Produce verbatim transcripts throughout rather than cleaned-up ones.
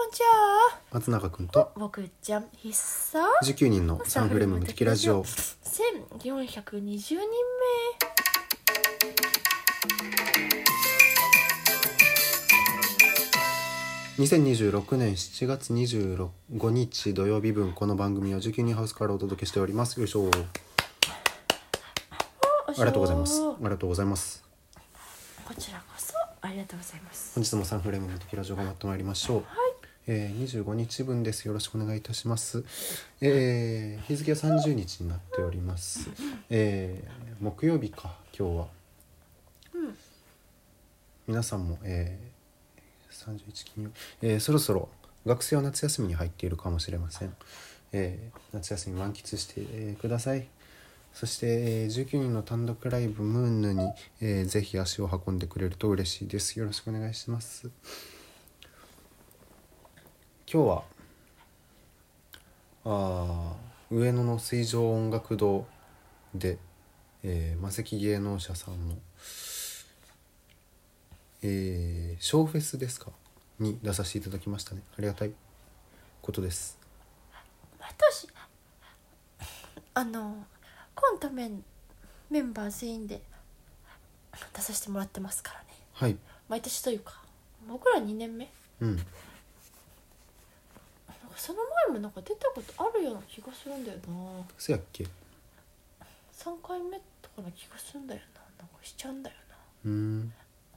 じゃあ松永くんと僕ちゃん必殺じゅうきゅうにんのサンフレーム無敵ラジオせんよんひゃくにじゅうにんめにせんにじゅうろくねんしちがつにじゅうごにち土曜日分、この番組はじゅうきゅうにんハウスからお届けしております。よいしょ。ありがとうございますありがとうございますこちらこそありがとうございます。 本日もサンフレーム無敵ラジオ頑張ってまいりましょう。 はい、 えー、にじゅうごにちぶんです。よろしくお願いいたします。えー、日付はさんじゅうにちになっております。えー、木曜日か今日は、 うん、 皆さんも、えー、さんじゅういち金曜、えー、そろそろ学生は夏休みに入っているかもしれません。えー、夏休み満喫して、えー、ください。そして、えー、じゅうきゅうにんの単独ライブムーンヌに、えー、ぜひ足を運んでくれると嬉しいです。よろしくお願いします。今日はあ上野の水上音楽堂で、えー、魔石芸能者さんの、えー、ショーフェスですかに出させていただきましたね。ありがたいことです。 私あのコントメンメンバー全員で出させてもらってますからね。 はい。 毎年というか僕らにねんめ、 うん。 なんかその前もなんか出たことあるような気がするんだよな。 そやっけ。 さんかいめとかな気がするんだよな。なんかしちゃうんだよな。 うーん。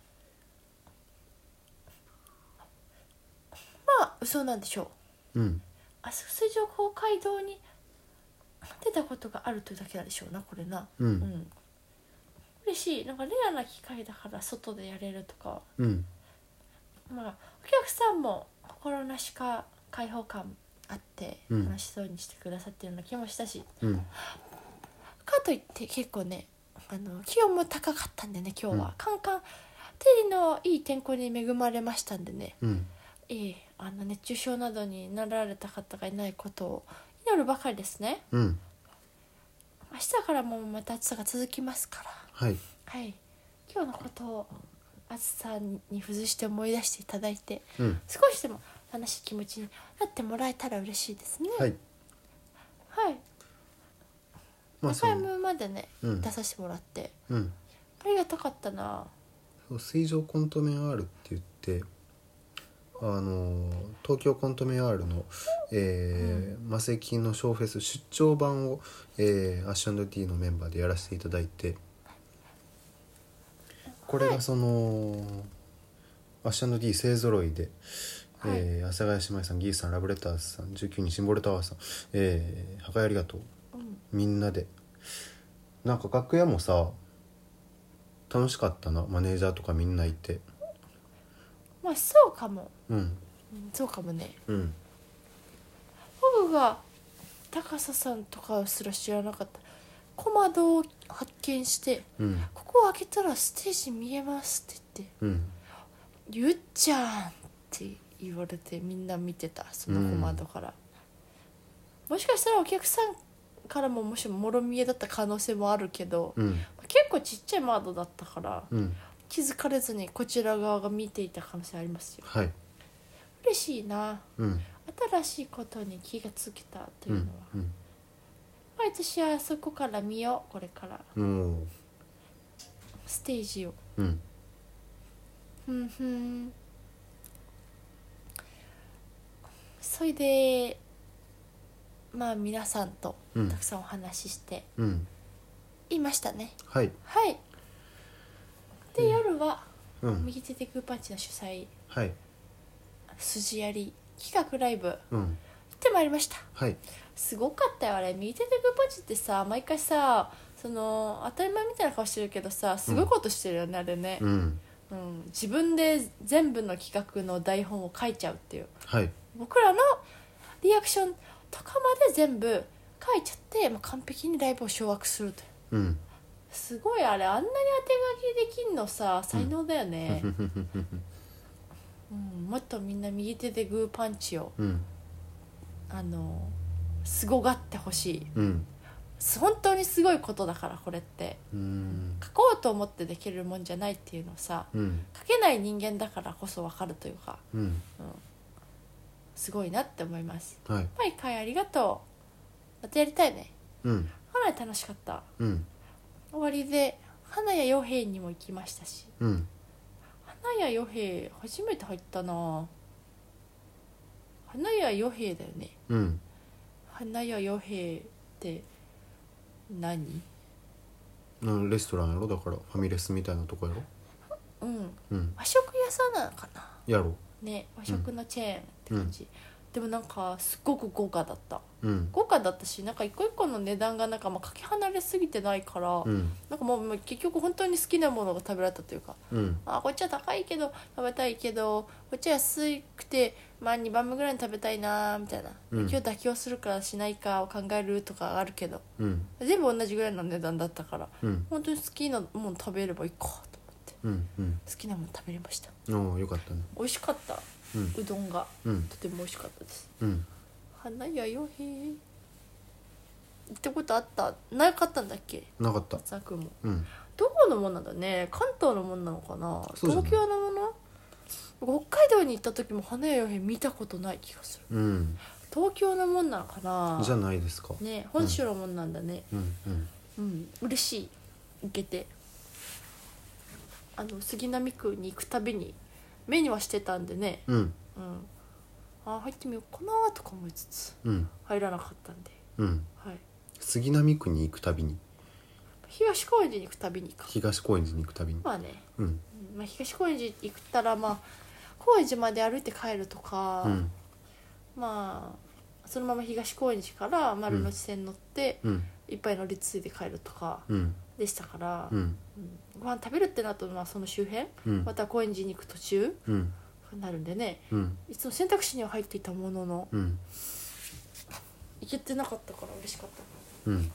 まあ嘘なんでしょう。 うん。 あそこ水上公会堂に出たことがあるというだけなんでしょうな、これな。 うん。 うん、嬉しい。なんかレアな機会だから外でやれるとか、 うん。 まあお客さんも心なしか開放感あってうん楽しそうにしてくださってるような気もしたし、 うん。 かといって結構ね、あの気温も高かったんでね、今日は、 うん、 カンカン照りのいい天候に恵まれましたんでね、 うん。 いいあの熱中症などになられた方がいないことを祈るばかりですね。 うん。 明日からもまた暑さが続きますから、 はい。 はい、今日のことを暑さに付随して思い出していただいて、 うん。 少しでも楽しい気持ちになってもらえたら嬉しいですね。 はい。 はい。 まあ、 にかいめまでね、 うん、 出させてもらってうん。 ありがたかったな。 そう、水上コントメ R って言って、あの東京コントメ R の、えー、魔石のショーフェス出張版を、えー、アッシュ&ティーのメンバーでやらせていただいて、これがその、はい、アッシュ&ティー勢ぞろいで、はい、えー、阿佐ヶ谷姉妹さん、ギースさん、ラブレターズさん、じゅうきゅうにんシンボルタワーさん、えー、破壊ありがとう、うん、みんなでなんか楽屋もさ楽しかったな。マネージャーとかみんないて、 まあそうかも、 うん、うん、 そうかもね、 うん、 僕が高佐さんとかすら知らなかった小窓を発見して、 うん、 ここを開けたらステージ見えますって言って、うん、ゆっちゃんって言われてみんな見てた、その小窓から、うん、もしかしたらお客さんからももしもろ見えだった可能性もあるけど、うん、結構ちっちゃい窓だったから、うん、気づかれずにこちら側が見ていた可能性ありますよ。はい、嬉しいな、うん、新しいことに気がつけたというのは、うんうん、毎年はそこから見よう、これから、うん、ステージを、うん、ふんふん。それでまあ皆さんとたくさんお話ししていましたね、うん、はい、はい。で、うん、夜は、うん、右手でグーパンチの主催、はい、筋やり企画ライブ、うん、行ってまいりました、はい、すごかったよあれ。右手でグーパンチってさ、毎回さ、その当たり前みたいな顔してるけどさ、すごいことしてるよね、うん、あれね、うんうん、自分で全部の企画の台本を書いちゃうっていう、はい、僕らのリアクションとかまで全部書いちゃって、まあ、完璧にライブを掌握すると、うん、すごいあれ、あんなに当て書きできんのさ、才能だよね、うんうん、もっとみんな右手でグーパンチを、うん、あのすごがってほしい、うん、本当にすごいことだからこれって、うん、書こうと思ってできるもんじゃないっていうのをさ、うん、書けない人間だからこそ分かるというか、うんうん、 すごいなって思います。 はい、 毎回ありがとう。またやりたいね。 うんかなり楽しかった。 うん終わりで花屋与兵にも行きましたし、 うん、 花屋与兵初めて入ったな。花屋与兵だよね。 うん、 花屋与兵って何？ うん、レストランやろ。だからファミレスみたいなとこやろ。 うん、 うん、 和食屋さんなのかなやろね。和食のチェーンって感じ、うん、でもなんかすっごく豪華だった、 うん、 豪華だったし、なんか一個一個の値段がなんかまあかけ離れすぎてないから、うん、なんかもう結局本当に好きなものが食べられたというか、うん、あこっちは高いけど食べたいけどこっちは安くてまあにばんめぐらいに食べたいなみたいな、うん、今日妥協するかしないかを考えるとかあるけど、うん、全部同じぐらいの値段だったから、うん、本当に好きなもの食べればいいかと思って、うんうん、好きなもの食べれました。 おーよかったね。 美味しかった、うん、うどんが、うん、とても美味しかったです、うん、花屋よへ行ったことあったなかったんだっけ。 なかった。 松くんも、うん、どこのもんなんだね。関東のもんなのかな、東京のもの。北海道に行った時も花屋よへ見たことない気がする、うん、東京のもんなのかな。 じゃないですかね。本州のもんなんだね。 うんうんうん、嬉しい。行けて、あの杉並区に行くたびに目にはしてたんでね、うん、うん、あ入ってみようかなとか思いつつ、うん、入らなかったんで、うん、はい、 杉並区に行くたびに、 東高円寺に行くたびにか。 東高円寺に行くたびに、 まあね、うんまあ、東高円寺行ったらまあ高円寺まで歩いて帰るとか、うん、まあそのまま東高円寺から丸ノ内線乗って、うん、いっぱい乗り継いで帰るとかでしたから、うんうん、ご飯食べるってなるとまあその周辺、うん、また高円寺に行く途中、うん、になるんでね、うん、いつも選択肢には入っていたものの、うん、行けてなかったから嬉しかった、うん、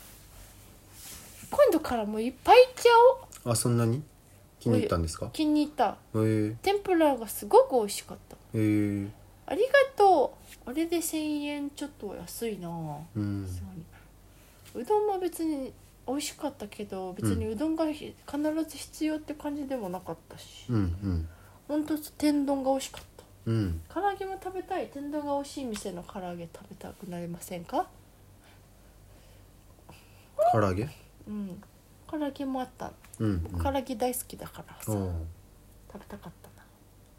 今度からもういっぱい行っちゃおう。 あそんなに気に入ったんですか。 気に入った、 えー、 天ぷらがすごく美味しかった、 えー、 ありがとう。あれでせんえんちょっとは安いな、うん、うどんも別に美味しかったけど別にうどんが必ず必要って感じでもなかったし、うんうん、ほんと天丼が美味しかった、うん、唐揚げも食べたい。天丼が美味しい店の唐揚げ食べたくなりませんか。 唐揚げ、 うん唐揚げもあった、うんうん、唐揚げ大好きだからさ食べたかったな。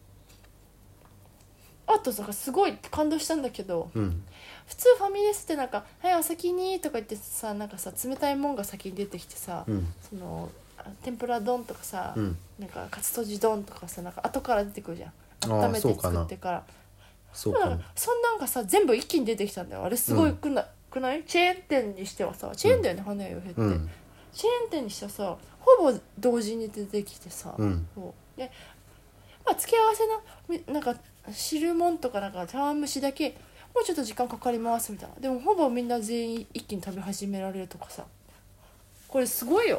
あとさすごい感動したんだけど、うん、普通ファミレスってなんか「はいお先に」とか言ってさなんかさ冷たいもんが先に出てきてさ、うん、その天ぷら丼とかさ、うん、なんかカツとじ丼とかさなんか後から出てくるじゃん。温めて作ってから。そうかな。そんなんかさ全部一気に出てきたんだよ。あれすごいくな、うん、くない？チェーン店にしてはさチェーンだよね、うん、花屋よへって、うん、チェーン店にしてはさほぼ同時に出てきてさ、うん、そうで、まあ、付け合わせななんか汁もんとかなんか茶碗蒸しだけもうちょっと時間かかりますみたいな。でもほぼみんな全員一気に食べ始められるとかさ、これすごいよ。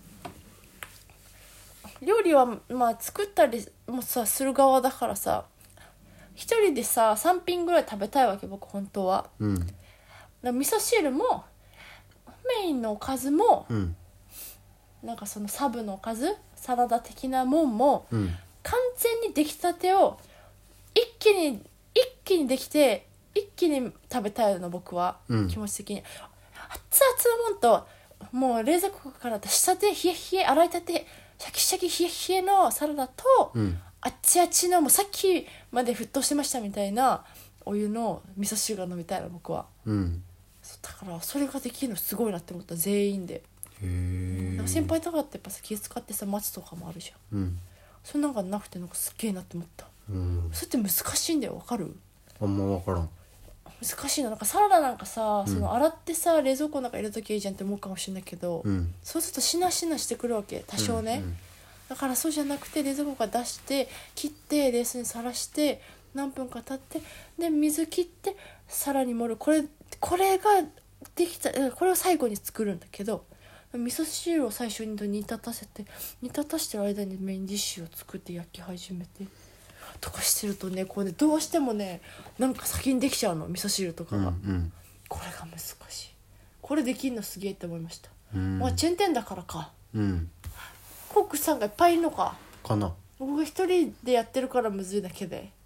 料理はまあ作ったりもさする側だからさ一人でささん品ぐらい食べたいわけ僕本当は、うん、だ味噌汁もメインのおかずも、うん、なんかそのサブのおかずサラダ的なもんも、うん、完全に出来たてを一気に一気にできて一気に食べたいの僕は、うん、気持ち的に熱々のもんともう冷蔵庫から出したて冷え冷え洗いたてシャキシャキ冷え冷えのサラダと、うん、あっちあっちのもうさっきまで沸騰してましたみたいなお湯の味噌汁が飲みたいの僕は、うん、だからそれができるのすごいなって思った。全員で。へー。なんか先輩とかってやっぱさ気遣ってさ待つとかもあるじゃん、うん、それなんかなくてなんかすっげえなって思った、うん、それって難しいんだよ。わかる？ あんま分からん。 難しいの。なんかサラダなんかさ、うん、その洗ってさ冷蔵庫の中入れときゃいいじゃんって思うかもしれないけど、うん、そうするとしなしなしてくるわけ多少ね、うんうん、だからそうじゃなくて冷蔵庫から出して切って冷水にさらして何分か経ってで水切ってさらに盛る。これこれができた。これを最後に作るんだけど味噌汁を最初に煮立たせて煮立たしてる間にメインディッシュを作って焼き始めてとかしてるとねこうねどうしてもねなんか先にできちゃうの味噌汁とかが、うんうん、これが難しい。これできるのすげえって思いました、うん、まあチェーン店だからか、うん、コックさんがいっぱいいるのかかな。 僕が一人でやってるからむずいだけで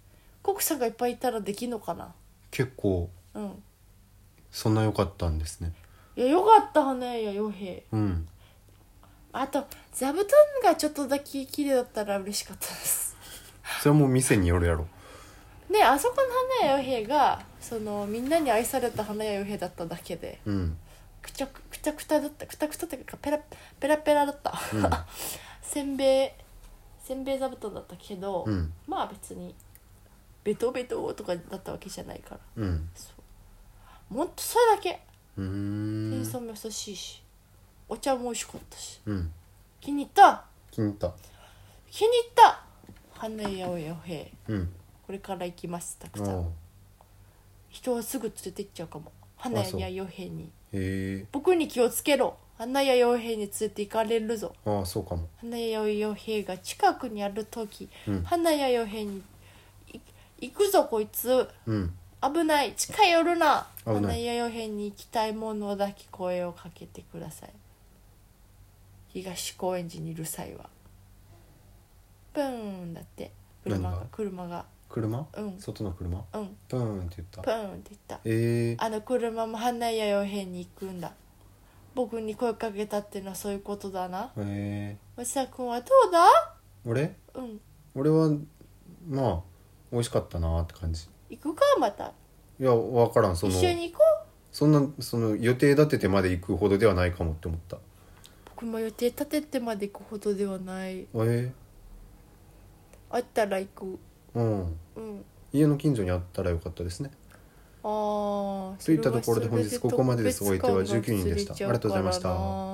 コクさんがいっぱいいたらできんのかな。 結構うんそんな良かったんですね。 いやよかったね。いや傭兵、 うん、 あと座布団がちょっとだけ綺麗だったら嬉しかったです。 それはもう店によるやろ。 ね、あそこの花屋傭兵がそのみんなに愛された花屋傭兵だっただけで、 うん、 くちゃくちゃくただったくたくたっていうかペラペラペラだった、うん、せんべいせんべい座布団だったけど、うん、まあ別にベトベトとかだったわけじゃないから、うん、そうもっとそれだけ。うーん店員さんも優しいしお茶も美味しかったし、うん、気に入った気に入った気に入った花屋傭兵、うん、これから行きます。たくさん人はすぐ連れて行っちゃうかも。花屋傭兵に。へ僕に気をつけろ。花屋傭兵に連れて行かれるぞ。 ああそうかも。 花屋傭兵が近くにある時、うん、花屋傭兵に行くぞこいつ、うん、危ない近寄るな。花屋傭兵に行きたいものだけ声をかけてください。東高円寺にいる際はブーンだって。車が車が車、うん、外の車、うん、プーンって言ったプーンって言った、えー、あの車も花屋傭兵に行くんだ。僕に声かけたっていうのはそういうことだな。へえー、松田君はどうだ。 俺、うん、俺はまあ美味しかったなって感じ。 行くかまた。 いや分からん。その一緒に行こう。 そんなその予定立ててまで行くほどではないかもって思った。 僕も予定立ててまで行くほどではない。えー、 あったら行く。うん、 うん、家の近所にあったらよかったですね。あといったところで本日ここまでです。お相手はじゅうきゅうにんでした。ありがとうございました。